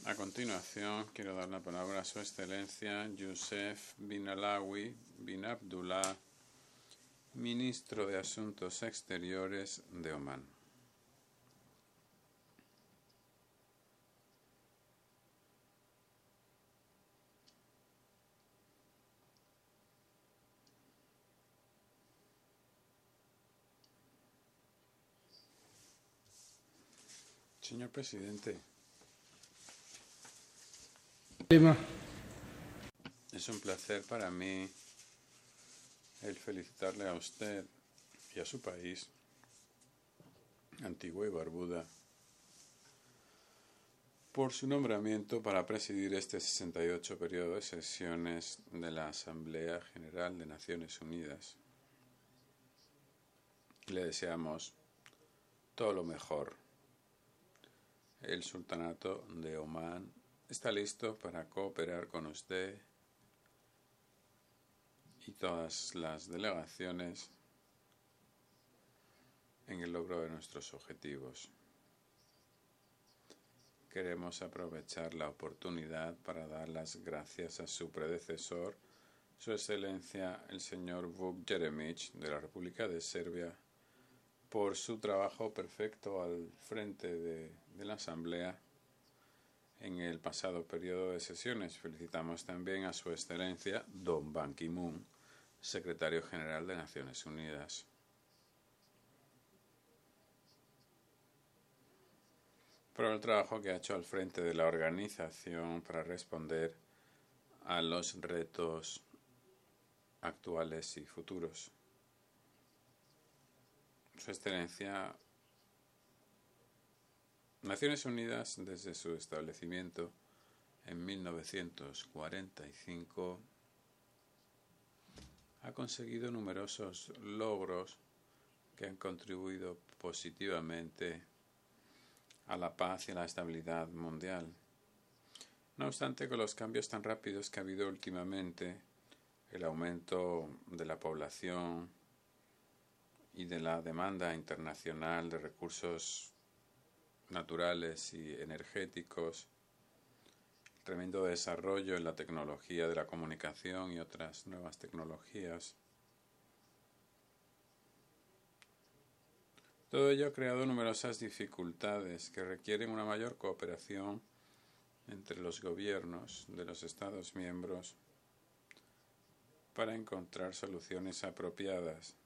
A continuación, quiero dar la palabra a Su Excelencia Youssef bin Alawi bin Abdullah, Ministro de Asuntos Exteriores de Omán. Señor Presidente, es un placer para mí el felicitarle a usted y a su país, Antigua y Barbuda, por su nombramiento para presidir este 68 periodo de sesiones de la Asamblea General de Naciones Unidas. Le deseamos todo lo mejor. El Sultanato de Omán está listo para cooperar con usted y todas las delegaciones en el logro de nuestros objetivos. Queremos aprovechar la oportunidad para dar las gracias a su predecesor, Su Excelencia el señor Vuk Jeremić de la República de Serbia, por su trabajo perfecto al frente de la Asamblea en el pasado periodo de sesiones. Felicitamos también a Su Excelencia Don Ban Ki-moon, Secretario General de Naciones Unidas. Por el trabajo que ha hecho al frente de la organización para responder a los retos actuales y futuros. Su Excelencia, Naciones Unidas, desde su establecimiento en 1945, ha conseguido numerosos logros que han contribuido positivamente a la paz y a la estabilidad mundial. No obstante, con los cambios tan rápidos que ha habido últimamente, el aumento de la población y de la demanda internacional de recursos naturales y energéticos, el tremendo desarrollo en la tecnología de la comunicación y otras nuevas tecnologías, todo ello ha creado numerosas dificultades que requieren una mayor cooperación entre los gobiernos de los Estados miembros para encontrar soluciones apropiadas,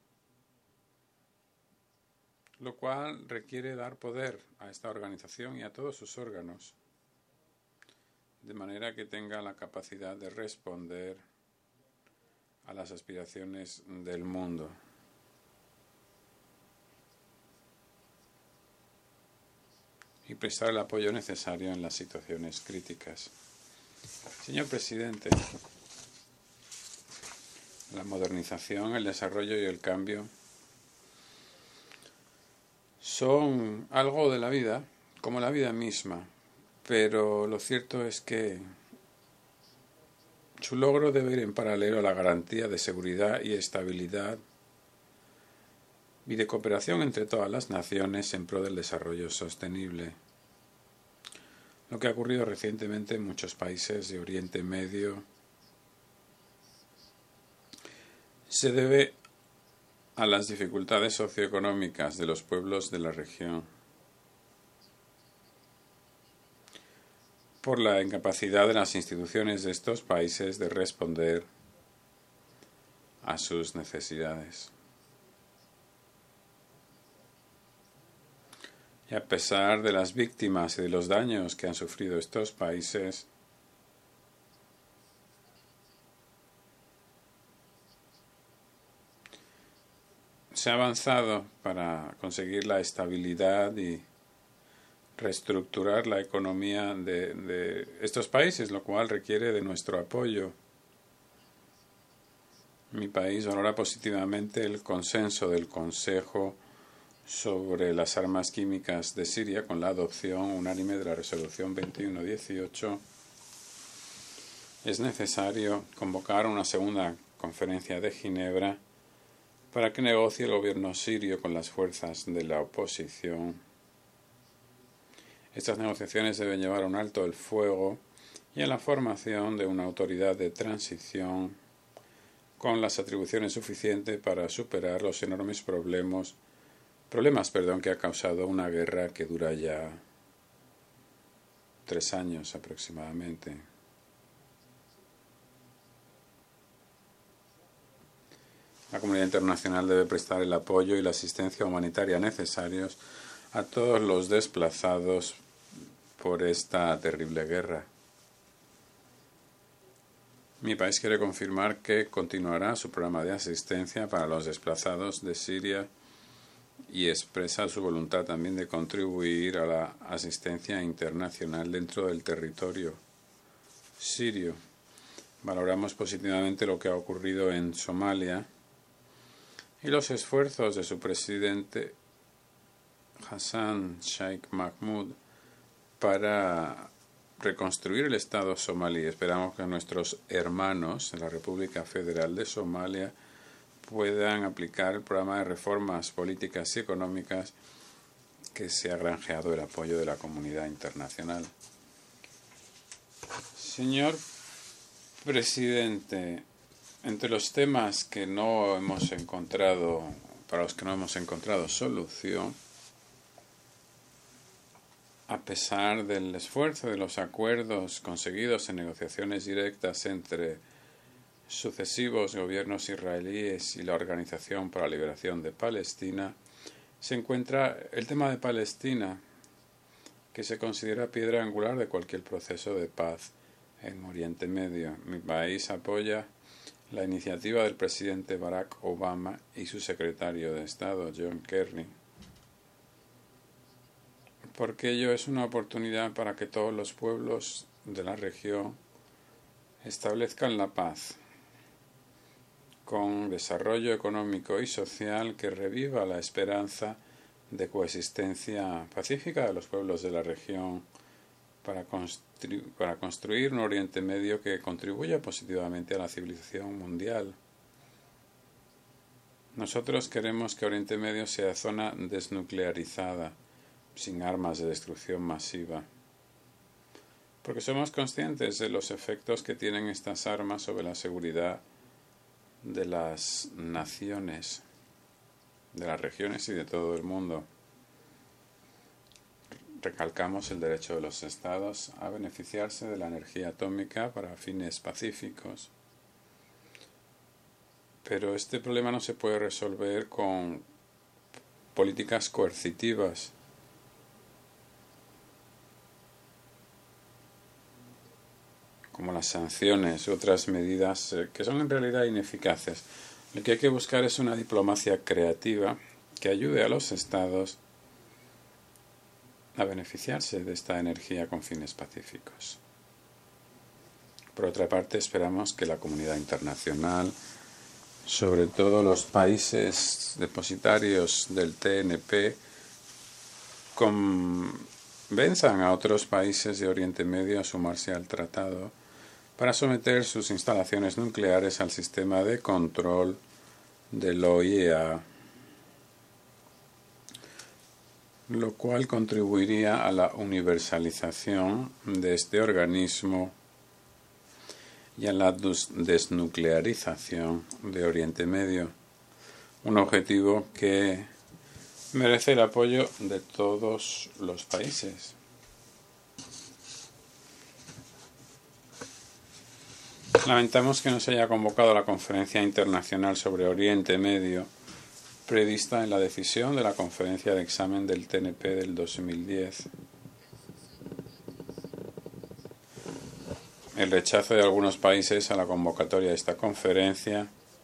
lo cual requiere dar poder a esta organización y a todos sus órganos, de manera que tenga la capacidad de responder a las aspiraciones del mundo. Y prestar el apoyo necesario en las situaciones críticas. Señor Presidente, la modernización, el desarrollo y el cambio son algo de la vida, como la vida misma, pero lo cierto es que su logro debe ir en paralelo a la garantía de seguridad y estabilidad y de cooperación entre todas las naciones en pro del desarrollo sostenible. Lo que ha ocurrido recientemente en muchos países de Oriente Medio se debe a las dificultades socioeconómicas de los pueblos de la región, por la incapacidad de las instituciones de estos países de responder a sus necesidades. Y a pesar de las víctimas y de los daños que han sufrido estos países, se ha avanzado para conseguir la estabilidad y reestructurar la economía de estos países, lo cual requiere de nuestro apoyo. Mi país valora positivamente el consenso del Consejo sobre las armas químicas de Siria con la adopción unánime de la resolución 2118. Es necesario convocar una segunda conferencia de Ginebra para que negocie el gobierno sirio con las fuerzas de la oposición Estas negociaciones deben llevar a un alto el fuego y a la formación de una autoridad de transición con las atribuciones suficientes para superar los enormes problemas que ha causado una guerra que dura ya 3 años aproximadamente. La comunidad internacional debe prestar el apoyo y la asistencia humanitaria necesarios a todos los desplazados por esta terrible guerra. Mi país quiere confirmar que continuará su programa de asistencia para los desplazados de Siria y expresa su voluntad también de contribuir a la asistencia internacional dentro del territorio sirio. Valoramos positivamente lo que ha ocurrido en Somalia y los esfuerzos de su presidente Hassan Sheikh Mahmoud para reconstruir el Estado somalí. Esperamos que nuestros hermanos en la República Federal de Somalia puedan aplicar el programa de reformas políticas y económicas que se ha granjeado el apoyo de la comunidad internacional. Señor presidente, entre los temas que no hemos encontrado, para los que no hemos encontrado solución, a pesar del esfuerzo de los acuerdos conseguidos en negociaciones directas entre sucesivos gobiernos israelíes y la Organización para la Liberación de Palestina, se encuentra el tema de Palestina, que se considera piedra angular de cualquier proceso de paz en Oriente Medio. Mi país apoya la iniciativa del presidente Barack Obama y su secretario de Estado, John Kerry, porque ello es una oportunidad para que todos los pueblos de la región establezcan la paz, con desarrollo económico y social que reviva la esperanza de coexistencia pacífica de los pueblos de la región para construir un Oriente Medio que contribuya positivamente a la civilización mundial. Nosotros queremos que Oriente Medio sea zona desnuclearizada, sin armas de destrucción masiva, porque somos conscientes de los efectos que tienen estas armas sobre la seguridad de las naciones, de las regiones y de todo el mundo. Recalcamos el derecho de los estados a beneficiarse de la energía atómica para fines pacíficos, pero este problema no se puede resolver con políticas coercitivas. Como las sanciones u otras medidas que son en realidad ineficaces. Lo que hay que buscar es una diplomacia creativa que ayude a los estados a beneficiarse de esta energía con fines pacíficos. Por otra parte, esperamos que la comunidad internacional, sobre todo los países depositarios del TNP, convenzan a otros países de Oriente Medio a sumarse al tratado para someter sus instalaciones nucleares al sistema de control del OIEA, lo cual contribuiría a la universalización de este organismo y a la desnuclearización de Oriente Medio, un objetivo que merece el apoyo de todos los países. Lamentamos que no se haya convocado la Conferencia Internacional sobre Oriente Medio prevista en la decisión de la Conferencia de Examen del TNP del 2010. El rechazo de algunos países a la convocatoria de esta conferencia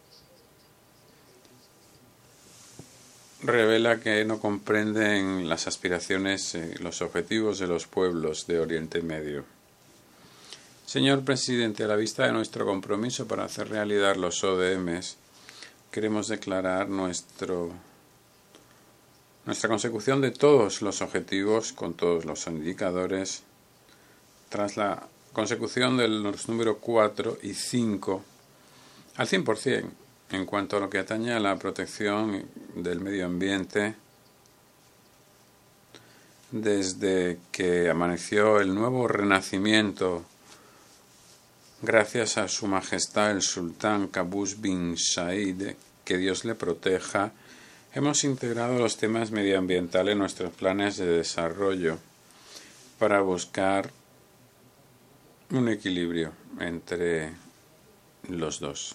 revela que no comprenden las aspiraciones y los objetivos de los pueblos de Oriente Medio. Señor presidente, a la vista de nuestro compromiso para hacer realidad los ODMs, queremos declarar nuestra consecución de todos los objetivos con todos los indicadores tras la consecución de los números 4 y 5 al 100% en cuanto a lo que atañe a la protección del medio ambiente, desde que amaneció el nuevo renacimiento, gracias a Su Majestad el Sultán Qaboos bin Said, que Dios le proteja, hemos integrado los temas medioambientales en nuestros planes de desarrollo para buscar un equilibrio entre los dos.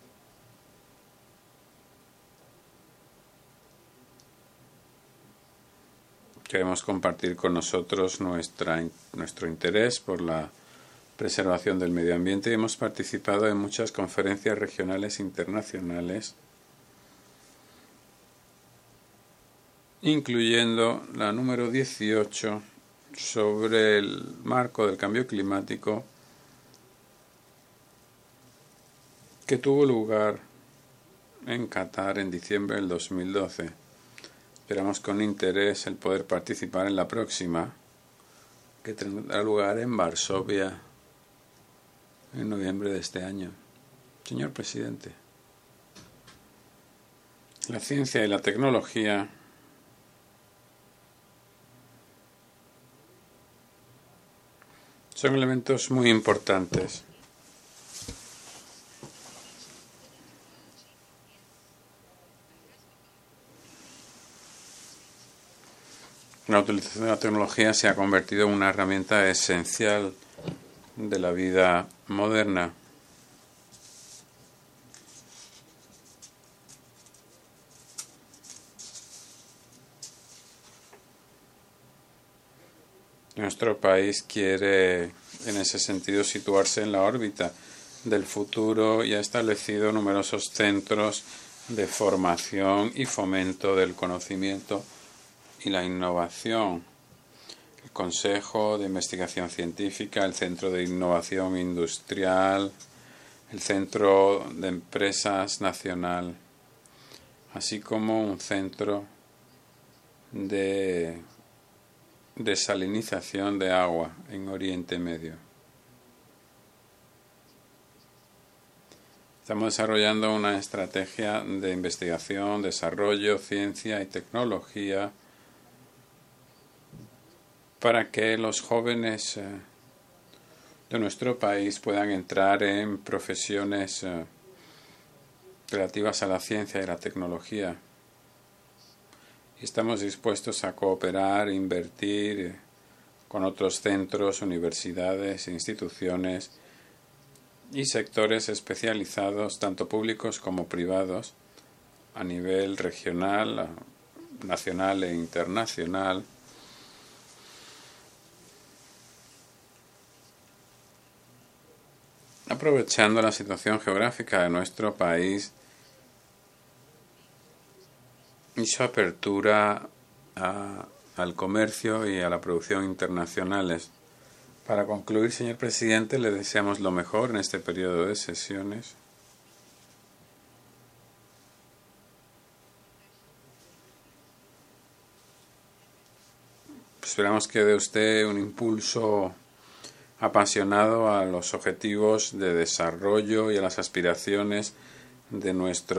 Queremos compartir con nosotros nuestro interés por la preservación del medio ambiente y hemos participado en muchas conferencias regionales e internacionales, incluyendo la número 18 sobre el marco del cambio climático, que tuvo lugar en Qatar en diciembre del 2012. Esperamos con interés el poder participar en la próxima, que tendrá lugar en Varsovia en noviembre de este año. Señor presidente, la ciencia y la tecnología son elementos muy importantes. La utilización de la tecnología se ha convertido en una herramienta esencial de la vida moderna. Nuestro país quiere, en ese sentido, situarse en la órbita del futuro y ha establecido numerosos centros de formación y fomento del conocimiento y la innovación. El Consejo de Investigación Científica, el Centro de Innovación Industrial, el Centro de Empresas Nacional, así como un centro de desalinización de agua en Oriente Medio. Estamos desarrollando una estrategia de investigación, desarrollo, ciencia y tecnología para que los jóvenes de nuestro país puedan entrar en profesiones relativas a la ciencia y la tecnología. Y estamos dispuestos a cooperar, invertir con otros centros, universidades, instituciones y sectores especializados, tanto públicos como privados, a nivel regional, nacional e internacional, aprovechando la situación geográfica de nuestro país y su apertura al comercio y a la producción internacionales. Para concluir, señor presidente, le deseamos lo mejor en este periodo de sesiones. Esperamos que dé usted un impulso apasionado a los objetivos de desarrollo y a las aspiraciones de nuestro